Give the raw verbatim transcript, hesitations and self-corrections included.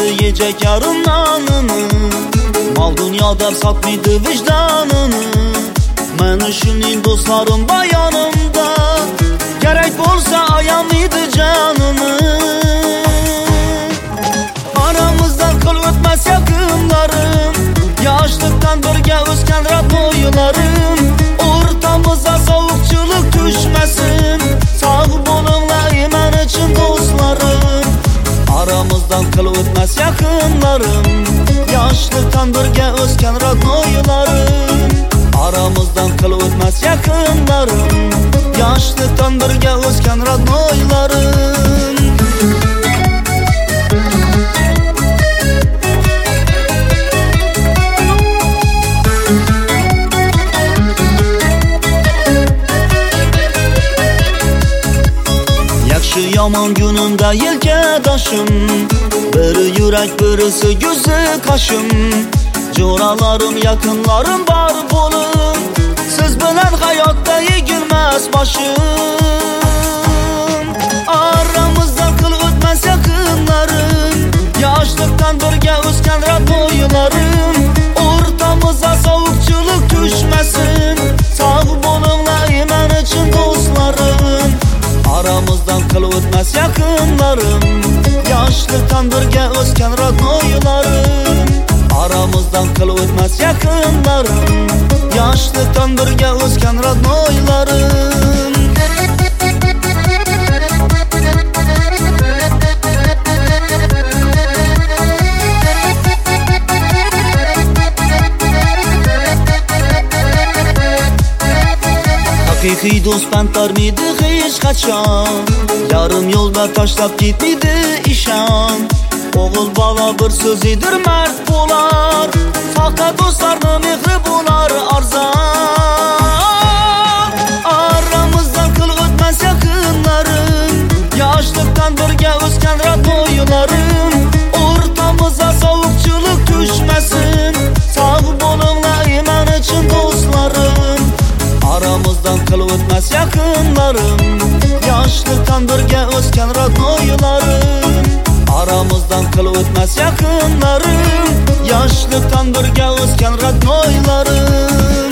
yiyecek yarın nanını. Mal dünyada satmaydı vicdanını. Men şunun dostlarım bayanımda. Gerek olsa ayamaydı canını. Aramızdan kıl ötmez yakınlarım. Yaşlıktan birge özken radyolarım. Ortamıza soğukçuluk düşmesin. Sağ olunla iman için dostlarım. Aramızdan kıl ötmez yakınlarım. Yaşlıktan birge özken radyolarım. Aramızdan kıl ötmez yakınlarım. Yaşlıktan birge özken radyolarım. Yaxşı yaman günümde yelkedaşım. Biri yürek birisi gözü kaşım. Coralarım yakınlarım var bolum. Siz bilen hayatta yigilmez başım. Aramızdan kıl ötmez yakınlarım. Yaşlıktan birge özken radyolarım. Ortamıza soğukçuluk düşmesin. Sağ olunla iman için dostlarım. Aramızdan kıl ötmez yakınlarım. Yaşlıktan birge özken radyolarım. Aramızdan kıl ötmez yakınlarım. Yaşlıktan birge özken radyolarım. Haqiqiy do'st pantarmidi hech qachon. Yarim yo'lda tashlab ketmidi ishon. O'g'il bola bir so'zidir mard bo'lar. Faqat do'stlarning mehri bo'lar arzon. Aramizdan kıl o'tmas yaqinlarim. Yoshlikdan birga o'sgan radyolarım. O'rtamizga sovuqchilik tushmasin. Sog' bo'linglar iman için do'stlarim. Aramızdan kıl ötmez yakınlarım. Yaşlıktan birge özken radyolarım. Aramızdan kıl ötmez yakınlarım. Yaşlıktan birge özken radyolarım.